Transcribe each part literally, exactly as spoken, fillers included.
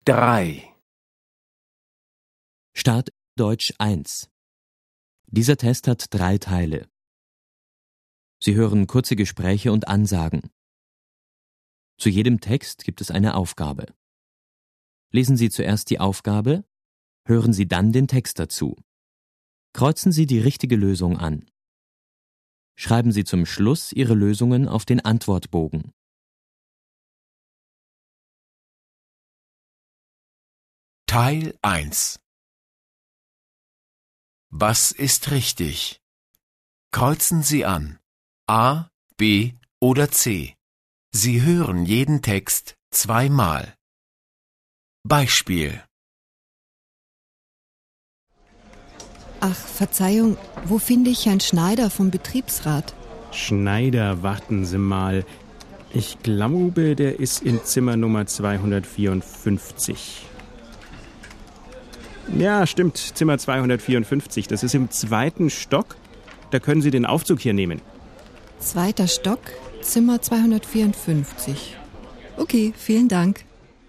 drei. Start Deutsch eins. Dieser Test hat drei Teile. Sie hören kurze Gespräche und Ansagen. Zu jedem Text gibt es eine Aufgabe. Lesen Sie zuerst die Aufgabe, hören Sie dann den Text dazu. Kreuzen Sie die richtige Lösung an. Schreiben Sie zum Schluss Ihre Lösungen auf den Antwortbogen. Teil eins. Was ist richtig? Kreuzen Sie an A, B oder C. Sie hören jeden Text zweimal. Beispiel: Ach, Verzeihung, wo finde ich Herrn Schneider vom Betriebsrat? Schneider, warten Sie mal. Ich glaube, der ist in Zimmer Nummer zweihundertvierundfünfzig. Ja, stimmt, Zimmer zweihundertvierundfünfzig. Das ist im zweiten Stock. Da können Sie den Aufzug hier nehmen. Zweiter Stock, Zimmer zweihundertvierundfünfzig. Okay, vielen Dank.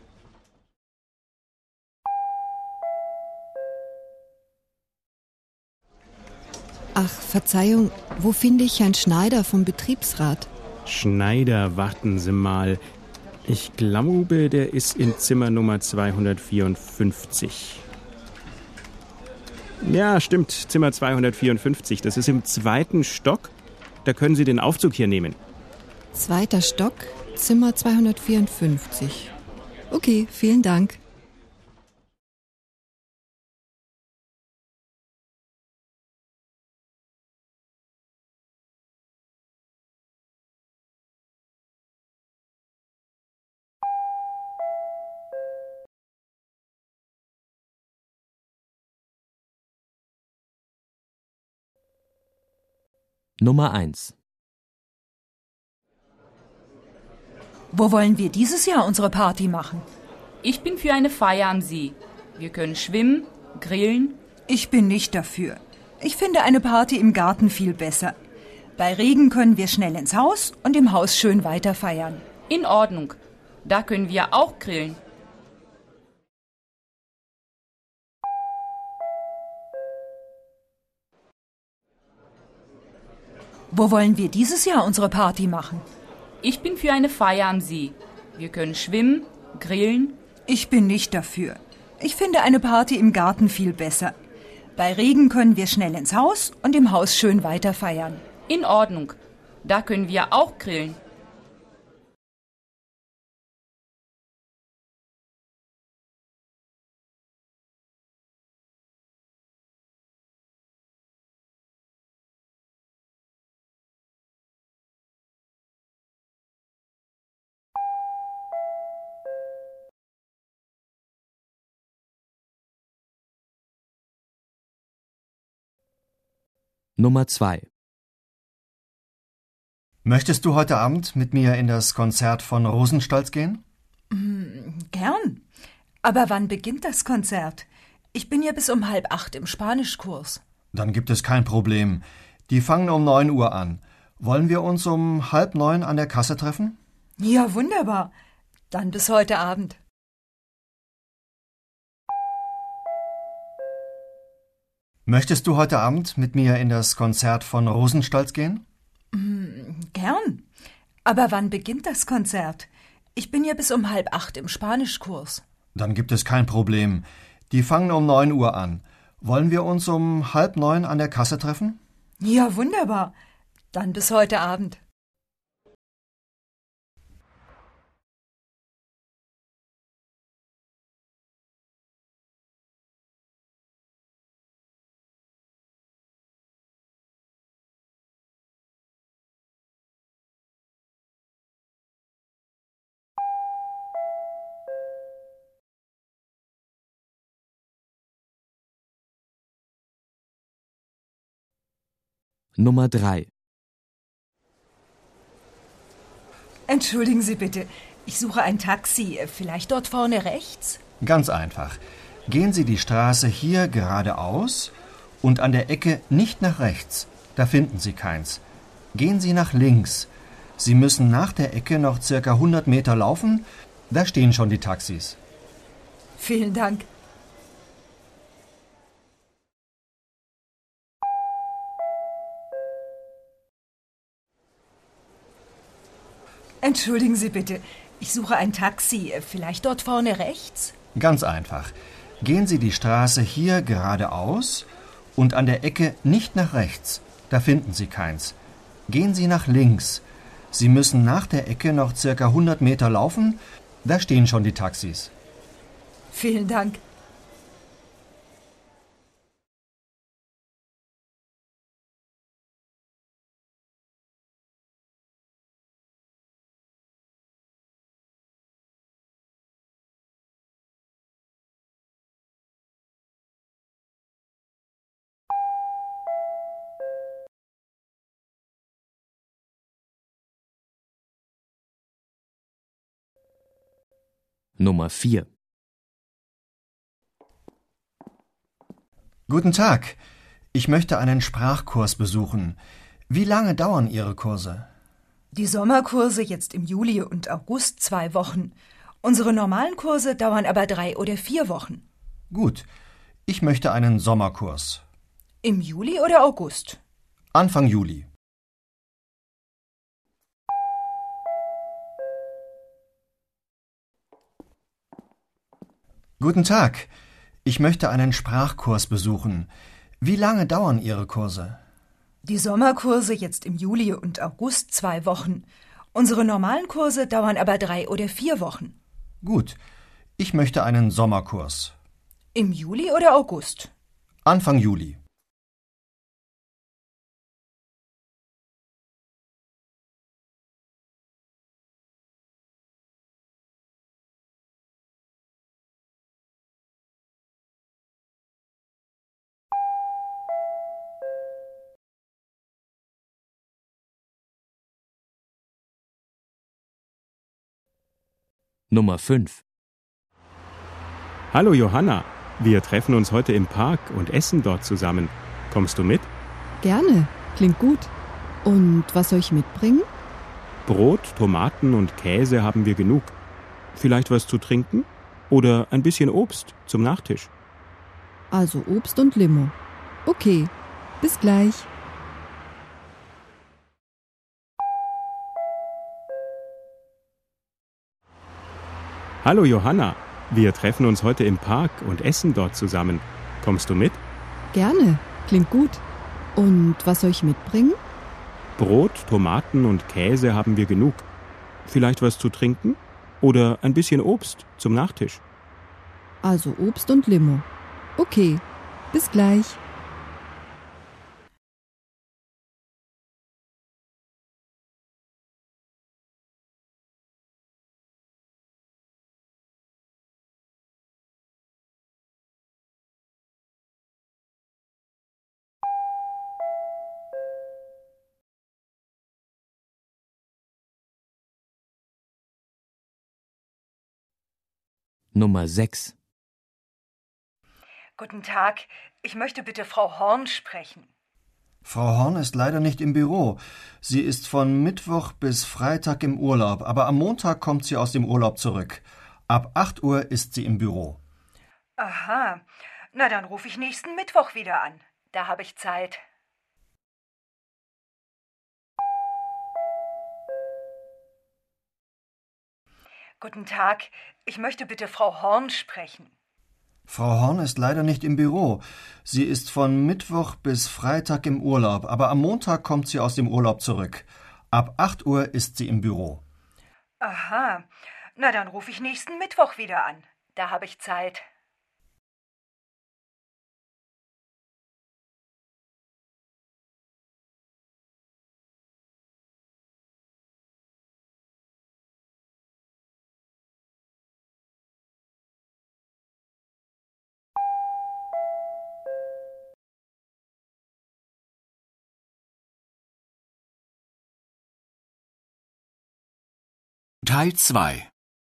Ach, Verzeihung, wo finde ich Herrn Schneider vom Betriebsrat? Schneider, warten Sie mal. Ich glaube, der ist in Zimmer Nummer zweihundertvierundfünfzig. Ja, stimmt, Zimmer zweihundertvierundfünfzig. Das ist im zweiten Stock. Da können Sie den Aufzug hier nehmen. Zweiter Stock, Zimmer zweihundertvierundfünfzig. Okay, vielen Dank. Nummer eins. Wo wollen wir dieses Jahr unsere Party machen? Ich bin für eine Feier am See. Wir können schwimmen, grillen. Ich bin nicht dafür. Ich finde eine Party im Garten viel besser. Bei Regen können wir schnell ins Haus und im Haus schön weiter feiern. In Ordnung. Da können wir auch grillen. Wo wollen wir dieses Jahr unsere Party machen? Ich bin für eine Feier am See. Wir können schwimmen, grillen. Ich bin nicht dafür. Ich finde eine Party im Garten viel besser. Bei Regen können wir schnell ins Haus und im Haus schön weiter feiern. In Ordnung. Da können wir auch grillen. Nummer zwei. Möchtest du heute Abend mit mir in das Konzert von Rosenstolz gehen? Mm, gern. Aber wann beginnt das Konzert? Ich bin ja bis um halb acht im Spanischkurs. Dann gibt es kein Problem. Die fangen um neun Uhr an. Wollen wir uns um halb neun an der Kasse treffen? Ja, wunderbar. Dann bis heute Abend. Möchtest du heute Abend mit mir in das Konzert von Rosenstolz gehen? Mm, gern. Aber wann beginnt das Konzert? Ich bin ja bis um halb acht im Spanischkurs. Dann gibt es kein Problem. Die fangen um neun Uhr an. Wollen wir uns um halb neun an der Kasse treffen? Ja, wunderbar. Dann bis heute Abend. Nummer drei. Entschuldigen Sie bitte, ich suche ein Taxi. Vielleicht dort vorne rechts? Ganz einfach. Gehen Sie die Straße hier geradeaus und an der Ecke nicht nach rechts. Da finden Sie keins. Gehen Sie nach links. Sie müssen nach der Ecke noch circa hundert Meter laufen. Da stehen schon die Taxis. Vielen Dank. Entschuldigen Sie bitte, ich suche ein Taxi. Vielleicht dort vorne rechts? Ganz einfach. Gehen Sie die Straße hier geradeaus und an der Ecke nicht nach rechts. Da finden Sie keins. Gehen Sie nach links. Sie müssen nach der Ecke noch circa hundert Meter laufen. Da stehen schon die Taxis. Vielen Dank. Nummer vier. Guten Tag. Ich möchte einen Sprachkurs besuchen. Wie lange dauern Ihre Kurse? Die Sommerkurse jetzt im Juli und August zwei Wochen. Unsere normalen Kurse dauern aber drei oder vier Wochen. Gut. Ich möchte einen Sommerkurs. Im Juli oder August? Anfang Juli. Guten Tag. Ich möchte einen Sprachkurs besuchen. Wie lange dauern Ihre Kurse? Die Sommerkurse jetzt im Juli und August zwei Wochen. Unsere normalen Kurse dauern aber drei oder vier Wochen. Gut. Ich möchte einen Sommerkurs. Im Juli oder August? Anfang Juli. Nummer fünf. Hallo Johanna, wir treffen uns heute im Park und essen dort zusammen. Kommst du mit? Gerne, klingt gut. Und was soll ich mitbringen? Brot, Tomaten und Käse haben wir genug. Vielleicht was zu trinken? Oder ein bisschen Obst zum Nachtisch? Also Obst und Limo. Okay, bis gleich. Hallo Johanna, wir treffen uns heute im Park und essen dort zusammen. Kommst du mit? Gerne, klingt gut. Und was soll ich mitbringen? Brot, Tomaten und Käse haben wir genug. Vielleicht was zu trinken? Oder ein bisschen Obst zum Nachtisch? Also Obst und Limo. Okay, bis gleich. Nummer sechs. Guten Tag, ich möchte bitte Frau Horn sprechen. Frau Horn ist leider nicht im Büro. Sie ist von Mittwoch bis Freitag im Urlaub, aber am Montag kommt sie aus dem Urlaub zurück. Ab acht Uhr ist sie im Büro. Aha, na dann rufe ich nächsten Mittwoch wieder an. Da habe ich Zeit. Guten Tag, ich möchte bitte Frau Horn sprechen. Frau Horn ist leider nicht im Büro. Sie ist von Mittwoch bis Freitag im Urlaub, aber am Montag kommt sie aus dem Urlaub zurück. Ab acht Uhr ist sie im Büro. Aha, na dann rufe ich nächsten Mittwoch wieder an. Da habe ich Zeit. Teil zwei.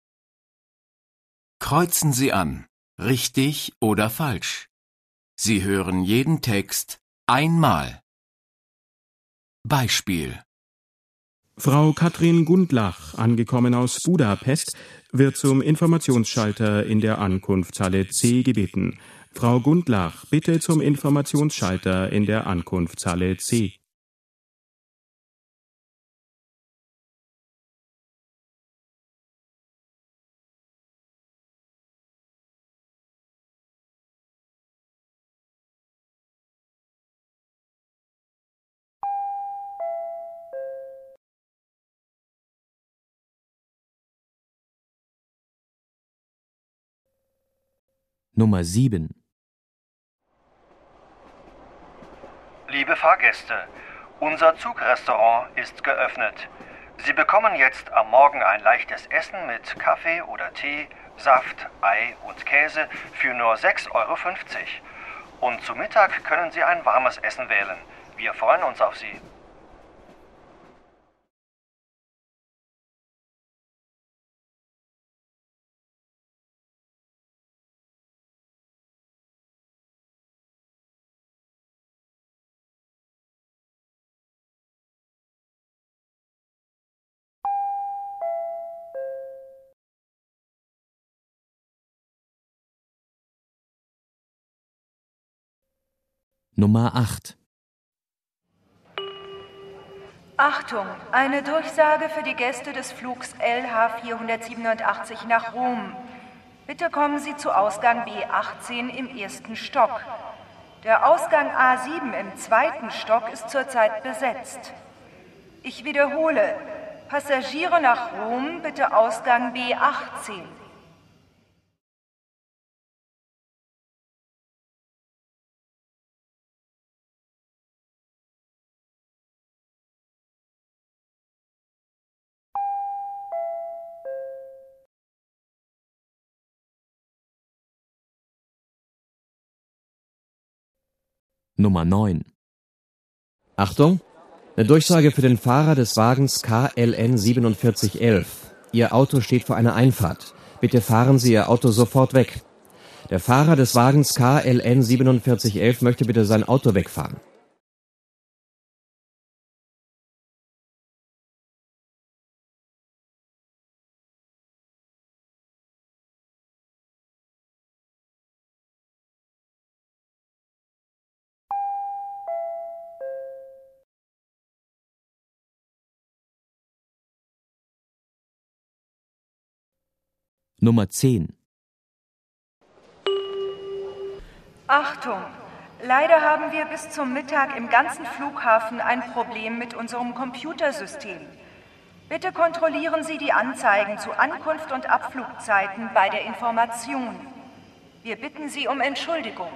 Kreuzen Sie an, richtig oder falsch. Sie hören jeden Text einmal. Beispiel: Frau Katrin Gundlach, angekommen aus Budapest, wird zum Informationsschalter in der Ankunftshalle C gebeten. Frau Gundlach, bitte zum Informationsschalter in der Ankunftshalle C. Nummer sieben. Liebe Fahrgäste, unser Zugrestaurant ist geöffnet. Sie bekommen jetzt am Morgen ein leichtes Essen mit Kaffee oder Tee, Saft, Ei und Käse für nur sechs Euro fünfzig. Und zu Mittag können Sie ein warmes Essen wählen. Wir freuen uns auf Sie. Nummer acht. Achtung, eine Durchsage für die Gäste des Flugs L H vierhundertsiebenundachtzig nach Rom. Bitte kommen Sie zu Ausgang B achtzehn im ersten Stock. Der Ausgang A sieben im zweiten Stock ist zurzeit besetzt. Ich wiederhole, Passagiere nach Rom, bitte Ausgang B achtzehn. Nummer neun. Achtung! Eine Durchsage für den Fahrer des Wagens K L N siebenundvierzig elf. Ihr Auto steht vor einer Einfahrt. Bitte fahren Sie Ihr Auto sofort weg. Der Fahrer des Wagens K L N siebenundvierzig elf möchte bitte sein Auto wegfahren. Nummer zehn. Achtung! Leider haben wir bis zum Mittag im ganzen Flughafen ein Problem mit unserem Computersystem. Bitte kontrollieren Sie die Anzeigen zu Ankunft und Abflugzeiten bei der Information. Wir bitten Sie um Entschuldigung.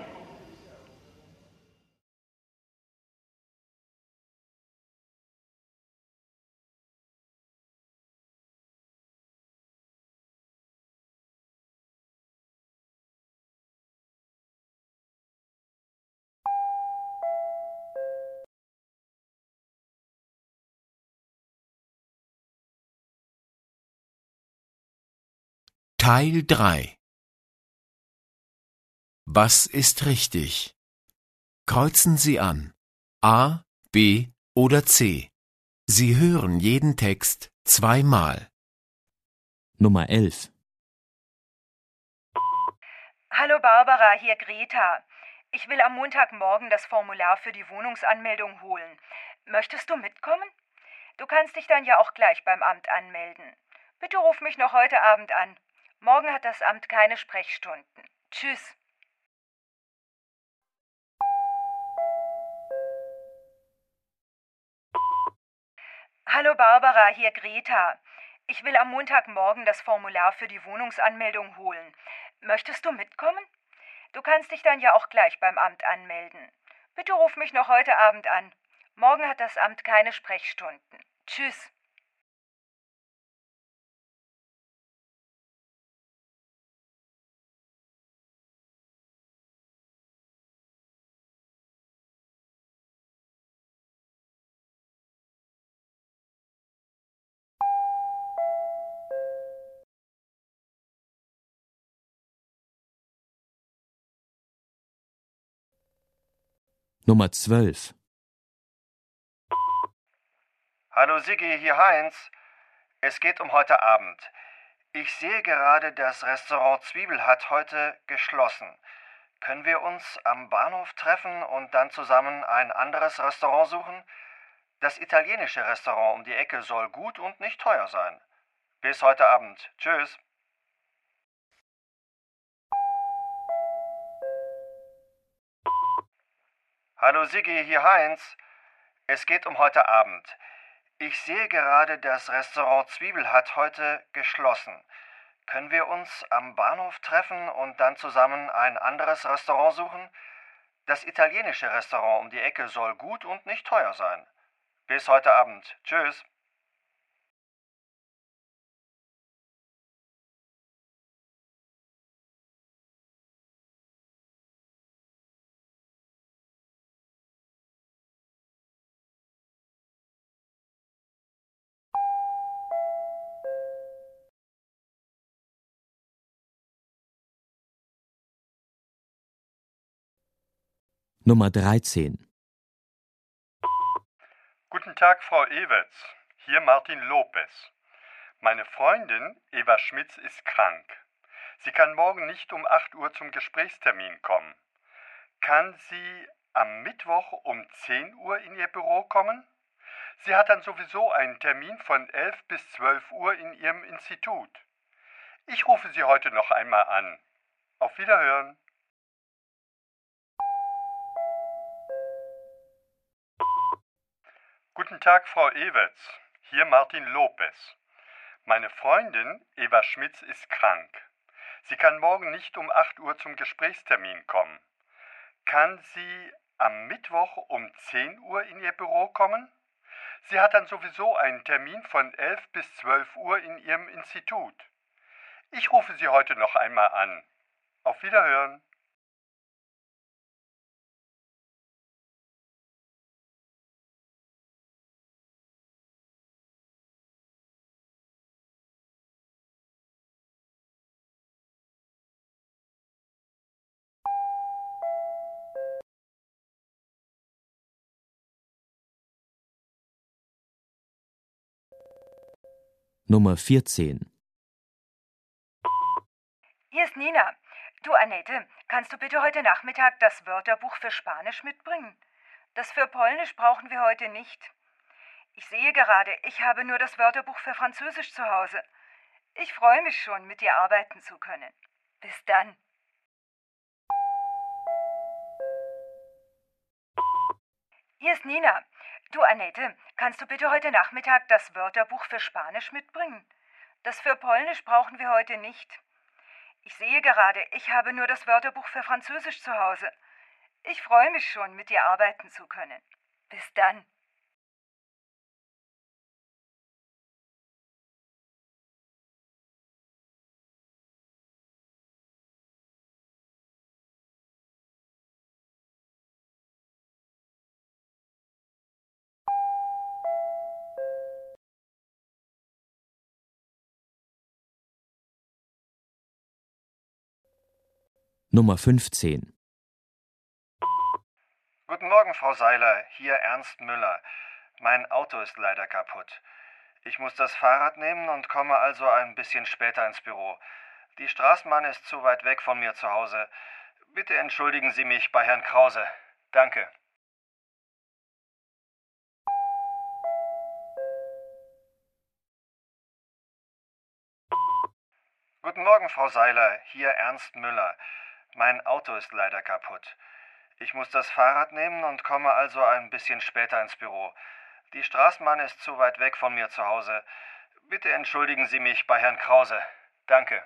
Teil drei. Was ist richtig? Kreuzen Sie an. A, B oder C. Sie hören jeden Text zweimal. Nummer elf. Hallo Barbara, hier Greta. Ich will am Montagmorgen das Formular für die Wohnungsanmeldung holen. Möchtest du mitkommen? Du kannst dich dann ja auch gleich beim Amt anmelden. Bitte ruf mich noch heute Abend an. Morgen hat das Amt keine Sprechstunden. Tschüss. Hallo Barbara, hier Greta. Ich will am Montagmorgen das Formular für die Wohnungsanmeldung holen. Möchtest du mitkommen? Du kannst dich dann ja auch gleich beim Amt anmelden. Bitte ruf mich noch heute Abend an. Morgen hat das Amt keine Sprechstunden. Tschüss. Nummer zwölf. Hallo Siggi, hier Heinz. Es geht um heute Abend. Ich sehe gerade, das Restaurant Zwiebel hat heute geschlossen. Können wir uns am Bahnhof treffen und dann zusammen ein anderes Restaurant suchen? Das italienische Restaurant um die Ecke soll gut und nicht teuer sein. Bis heute Abend. Tschüss. Hallo Siggi, hier Heinz. Es geht um heute Abend. Ich sehe gerade, das Restaurant Zwiebel hat heute geschlossen. Können wir uns am Bahnhof treffen und dann zusammen ein anderes Restaurant suchen? Das italienische Restaurant um die Ecke soll gut und nicht teuer sein. Bis heute Abend. Tschüss. Nummer dreizehn. Guten Tag, Frau Ewerts. Hier Martin Lopez. Meine Freundin Eva Schmitz ist krank. Sie kann morgen nicht um acht Uhr zum Gesprächstermin kommen. Kann sie am Mittwoch um zehn Uhr in ihr Büro kommen? Sie hat dann sowieso einen Termin von elf bis zwölf Uhr in ihrem Institut. Ich rufe Sie heute noch einmal an. Auf Wiederhören. Guten Tag, Frau Ewerts. Hier Martin Lopez. Meine Freundin Eva Schmitz ist krank. Sie kann morgen nicht um acht Uhr zum Gesprächstermin kommen. Kann sie am Mittwoch um zehn Uhr in ihr Büro kommen? Sie hat dann sowieso einen Termin von elf bis zwölf Uhr in ihrem Institut. Ich rufe Sie heute noch einmal an. Auf Wiederhören. Nummer vierzehn. Hier ist Nina. Du, Annette, kannst du bitte heute Nachmittag das Wörterbuch für Spanisch mitbringen? Das für Polnisch brauchen wir heute nicht. Ich sehe gerade, ich habe nur das Wörterbuch für Französisch zu Hause. Ich freue mich schon, mit dir arbeiten zu können. Bis dann. Hier ist Nina. Du, Annette, kannst du bitte heute Nachmittag das Wörterbuch für Spanisch mitbringen? Das für Polnisch brauchen wir heute nicht. Ich sehe gerade, ich habe nur das Wörterbuch für Französisch zu Hause. Ich freue mich schon, mit dir arbeiten zu können. Bis dann. Nummer fünfzehn. Guten Morgen, Frau Seiler. Hier Ernst Müller. Mein Auto ist leider kaputt. Ich muss das Fahrrad nehmen und komme also ein bisschen später ins Büro. Die Straßenbahn ist zu weit weg von mir zu Hause. Bitte entschuldigen Sie mich bei Herrn Krause. Danke. Guten Morgen, Frau Seiler. Hier Ernst Müller. Mein Auto ist leider kaputt. Ich muss das Fahrrad nehmen und komme also ein bisschen später ins Büro. Die Straßenbahn ist zu weit weg von mir zu Hause. Bitte entschuldigen Sie mich bei Herrn Krause. Danke.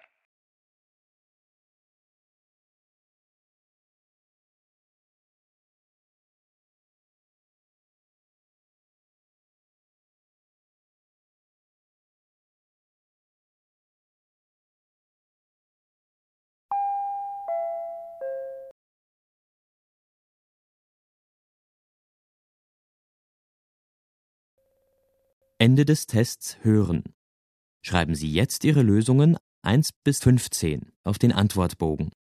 Ende des Tests hören. Schreiben Sie jetzt Ihre Lösungen eins bis fünfzehn auf den Antwortbogen.